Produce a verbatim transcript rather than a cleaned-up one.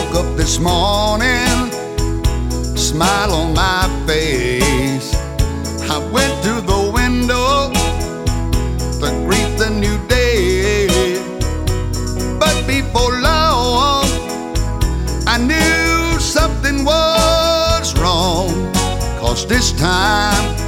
woke up this morning, smile on my face. I went to the window to greet the new day. But before long, I knew something was wrong, 'cause this time